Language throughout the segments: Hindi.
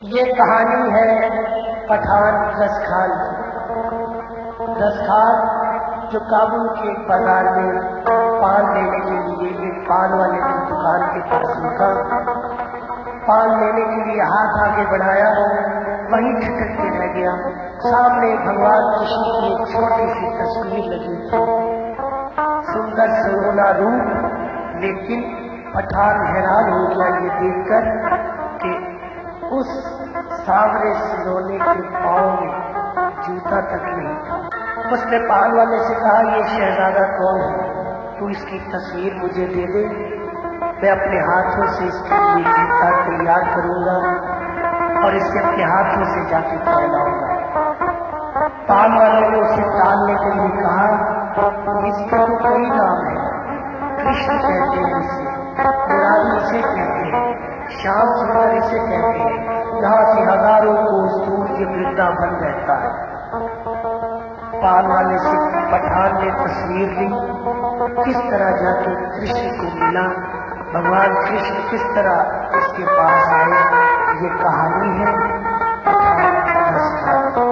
ये कहानी है पठान रसखान की। रसखान जो काबुल के बाजार में पान लेने के लिए एक पान वाले की दुकान के पास रुका, पान लेने के लिए हाथ आगे बढ़ाया, वहीं ठिठक के रह गया। सामने भगवान कृष्ण की एक छोटी सी तस्वीर लगी थी, सुंदर सुनहरा रूप, लेकिन पठान हैरान हो गया ये देखकर कि उस सांवरे सिरोने के पांव में जूता तक नहीं था। उसने पान वाले से कहा, ये शहजादा कौन है? तू इसकी तस्वीर मुझे दे दे, मैं अपने हाथों से इसके लिए जूता तैयार करूंगा और इसे अपने हाथों से जाके पहनाऊंगा। पान वाले ने उसे टालने के लिए कहा, इसका तो कोई नाम है, कृष्ण कहते हैं इसे, मुरारी इसे कहते हैं, श्याम सुंदर इसे कहते हैं। यहाँ से हजारों कोस दूर ये वृंदावन रहता है। पान वाले से पठान ने तस्वीर ली, किस तरह जाके कृष्ण को मिला, भगवान कृष्ण किस तरह उसके पास आए, ये कहानी है पठान रसखान।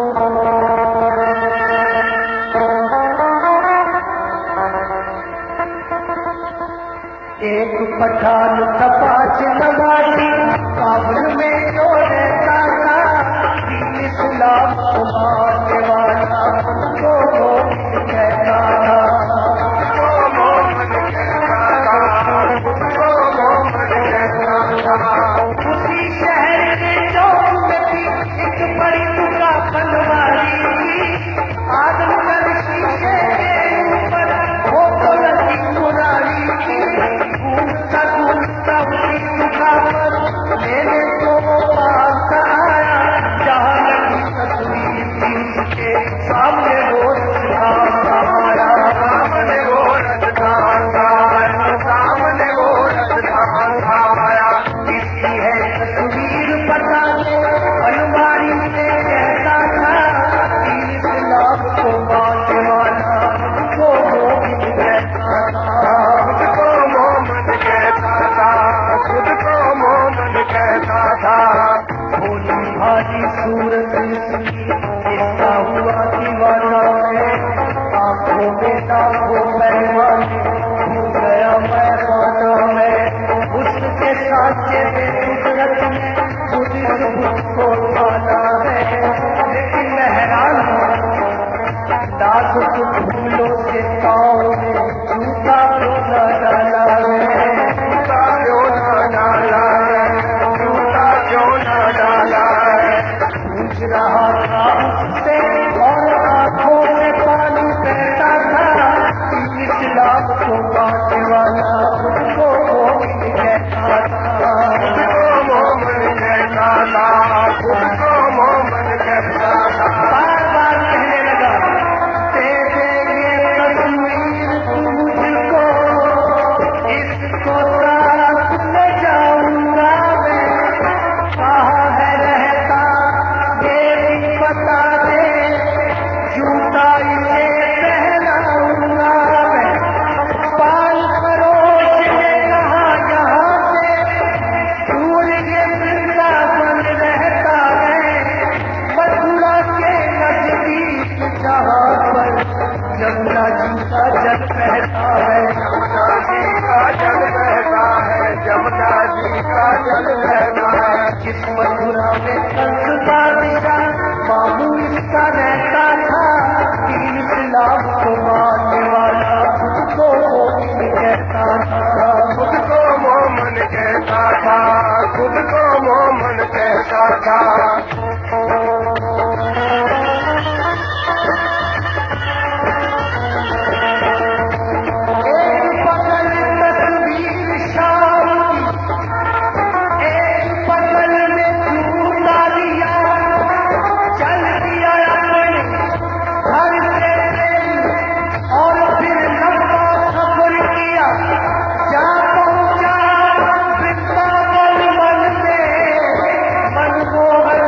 एक पठान तपाच नवासी काबुल में जो रहता था, इस्लाम को मानने वाला उनको मोमिन कहता था, उनको मोमिन कहता था, उनको मोमिन कहता था। उसी शहर के चौक में थी एक बड़ी दुकान बनवारी थी, आदमगढ़ शीशे के ऊपर वो तो लगी मुरारी थी। मेरे को पाता आया, जहाँ लगी तस्वीर थी उसके सामने वो रसखान आया, सामने वो रसखान आया, सामने वो रसखान आया। इसकी है तस्वीर पता ले अलमारी में कहता था, इस्लाम को मानने वाला वो मोमिन कहता था, खुद को मोमिन कहता था, खुद को मोमिन कहता था। भोली भाली सूरत इसकी इसका हुआ दीवाना है, आंखों में दांतों पैमाने भूल गया मैं खाना है, उसके साचे में कुदरत में खुद को खाना है। लेकिन मैं हैरान हूँ, नाजुक फूलों के पाँव में जूता क्यों न डाला है, जूता क्यों न डाला है, जूता क्यों न डाला है। पूछ रहा था उससे और आंखों से पानी बहता था, इस्लाम को मानने वाला उनको मोमिन कहता था, उनको मोमिन कहता था, उनको मोमिन कहता था। बार बार कहने लगा, दे दे ये तस्वीर मुझको, इसको रात ले जाऊंगा मैं, कहाँ है रहता ये भी बता दे, जूता इसे पहनाऊंगा मैं। पाल परोस ने कहा, यहाँ से दूर ये वृंदावन रहता है, मथुरा के नजदीक जहाँ पर यमुना जी का जल बहता है, यमुना जी का जल बहता है, यमुना जी का जल बहता है। जिस मथुरा में कंस बादशाह बाबू इसका रहता था, इस्लाम को मानने वाला खुद को मोमिन कहता था, खुद को मोमिन कहता था, खुद को मोमिन कहता था। मन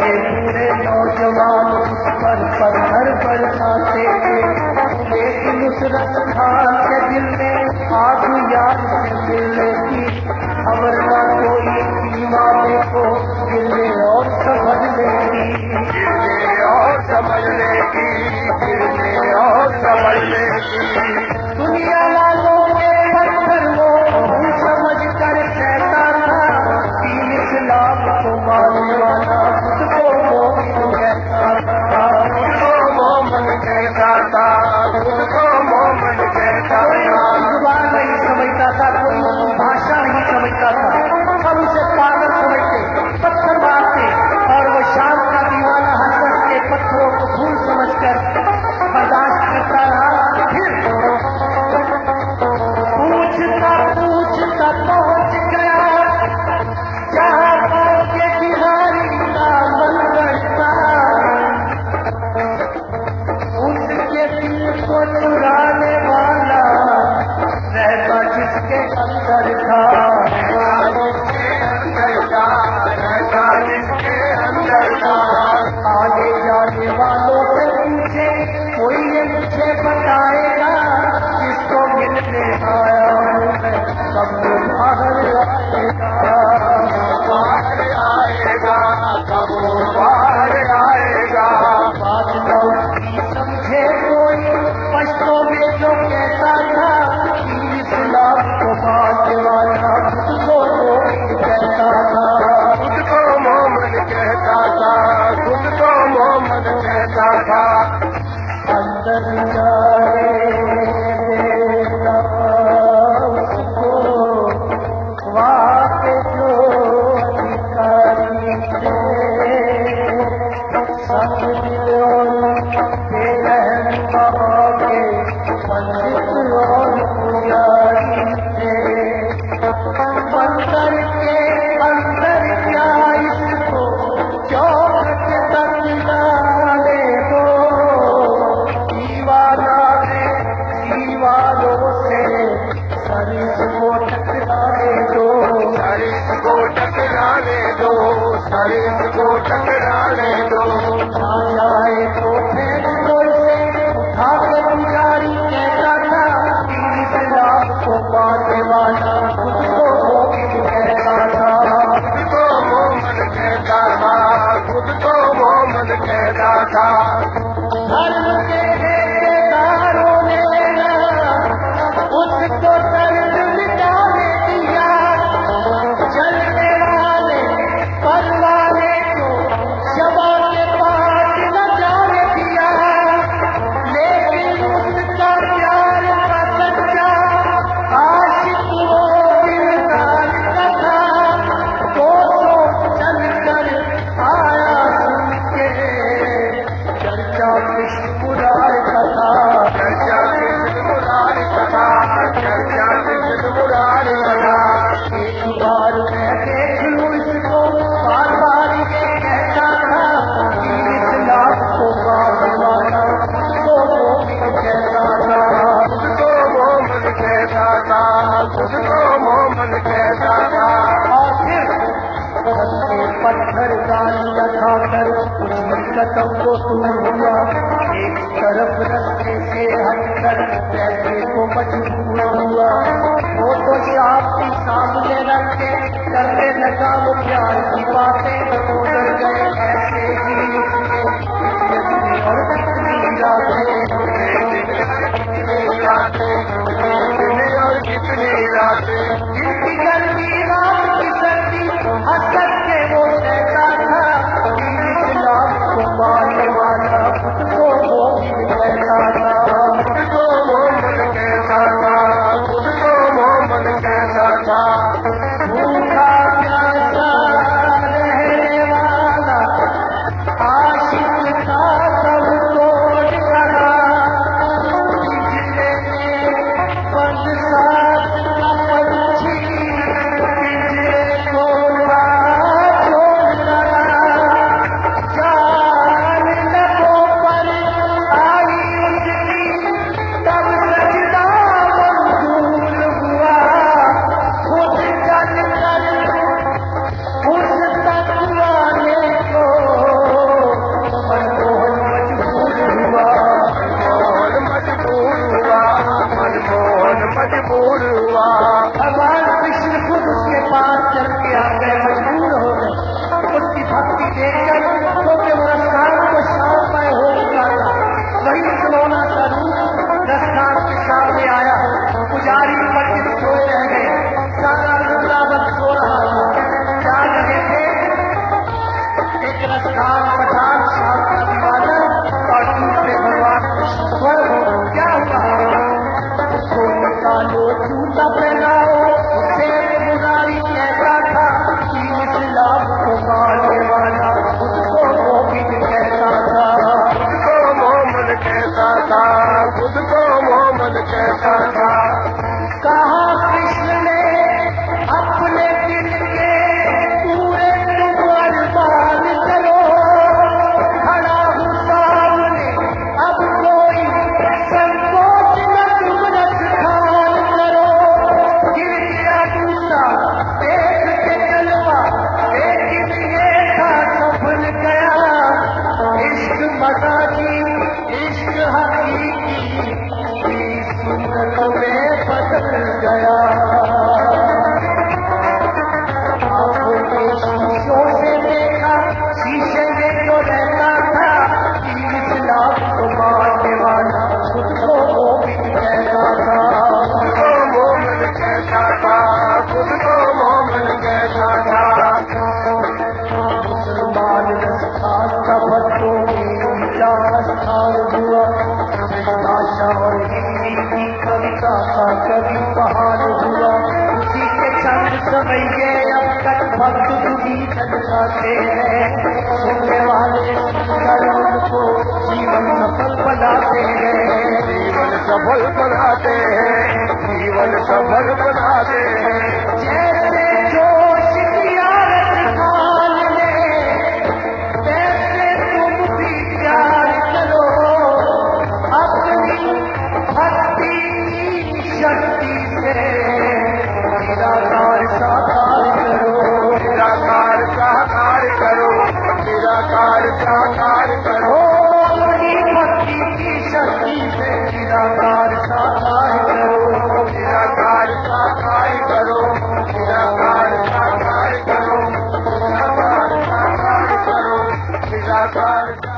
बड़े बूढ़े नौजवान उस पर पत्थर बरसाते थे, लेकिन उस रसखान के दिल में आग याद से मिलने की खबर न कोई दीवाने को गिरने और समझने की, गिरने और समझने की, गिरने और समझने की। दुनिया वालों के पत्थर वो समझ कर कहता था, दीन इस्लाम को मानने वाला खुद को मोमिन कहता था, खुद को मोमिन कहता था, खुद को मोमिन कहता था। जुबान नहीं समझता था, कोई भाषा नहीं समझता था, सब उसे पागल समझते, पत्थर मारते, और वो शाम का दीवाना हंस के पत्थरों को फूल समझकर बर्दाश्त करता रहा। फिर पूछता पहुंच गया जहाँ के बिहारी का मंदिर था, उसके दिल को चुराने वाला रहता जिसके अंदर था, रहता जिसके अंदर था। आगे जाने वालों से पूछे, कोई ये मुझे बताएगा जिसको मिलने आया हूँ मैं, कब बाहर आएगा, बाहर आएगा, कब बाहर आएगा। बात न उसकी समझे कोई, पश्तों में जो कहता था कि इस्लाम को मानने वाला खुद को मोमिन कहता था, खुद को मोमिन कहता था, खुद को मोमिन कहता था। अंदर जाए देना उसको वहाँ के जो अधिकारी थे, सब बेरहम के पंडित और पुजारी थे। मंदिर के अंदर क्या इसको चौक तक डाले दो, दीवाना है दीवारों से शरीर को टकराने दो, शरीर को टकराने दो, शरीर को टकराने दो। आ जाए तो फेंक दो इसे, उठा के पुजारी कहता था कि इस्लाम को मानने वाला खुद को मोमिन कहता था, खुद को मोमिन कहता था, खुद को मोमिन कहता था। धर्म के ठेकेदारों ने उसको दर्द मिटाने दिया, चलने वाले परवाने को शबा के पास न जाने दिया, लेकिन उसका प्यार का सच्चा आशिक वो दिलदार का था। 200 चल कर आया सुन के चर्चा कृष्ण मुरार का था, चर्चा कृष्ण मुरार का था, चर्चा कृष्ण मुरार का था। एक बार मैं देख लूं इसको, बार बार ये कहता था कि इस्लाम को मानने वाला खुद को मोमिन कहता था, खुद को मोमिन कहता था, खुद को मोमिन कहता था। और फिर पत्थर गालियाँ खाकर उसकी कदम को दूर हुआ, एक तरफ रस्ते से हटकर बैठने को मजबूर हुआ। वो तो शाम सामने रख के करने लगा वो प्यार की बातें, उधर गए ऐसे ही और कितनी रातें, जिनकी गर्मी रात की सर्दी हंसक के वो कहता था कि इस्लाम को मानने वाला खुद को मोमिन कहता था, खुद को मोमिन कहता था, खुद को मोमिन कहता था। भूखा प्यासा रहने वाला आशिक था सब तोड़ रहा, कैसा था। कहा कृष्ण ने अपने दिल के पूरे तुम अरमान करो, खड़ा हूँ सामने अब कोई संकोच न तुम रखखान करो। गिर गया दूसरा देख के जलवा, लेकिन ये था सफल गया। इश्क मजाकी इश्क हकीकी सूरत में बदल गया। शीशों से देखा, शीशे में जो रहता था, 30 लाख को मारने वाला खुद को मोमिन कहता था। खुद को मोमिन कहता था, खुद को मोमिन कहता था। मुसलमान स्थान का बच्चों में ऊंचा स्थान हुआ। भाषा और हिंदी की कविता का कभी पहाड़ हुआ। उसी के चंद समये अब तक भक्त दुखी चलते हैं। सुनने वाले सुनकर उनको जीवन सफल बनाते हैं। जीवन सफल बनाते हैं, जीवन सफल बनाते हैं। जैसे जोश किया रजखान ने, वैसे तुम भी प्यार करो। अपनी भक्ति की शक्ति से निराकार साकार करो, निराकार साकार करो, निराकार साकार करो। अपनी भक्ति की शक्ति से निराकार साकार करो, निराकार साकार करो, निराकार साकार करो, निराकार साकार करो, निराकार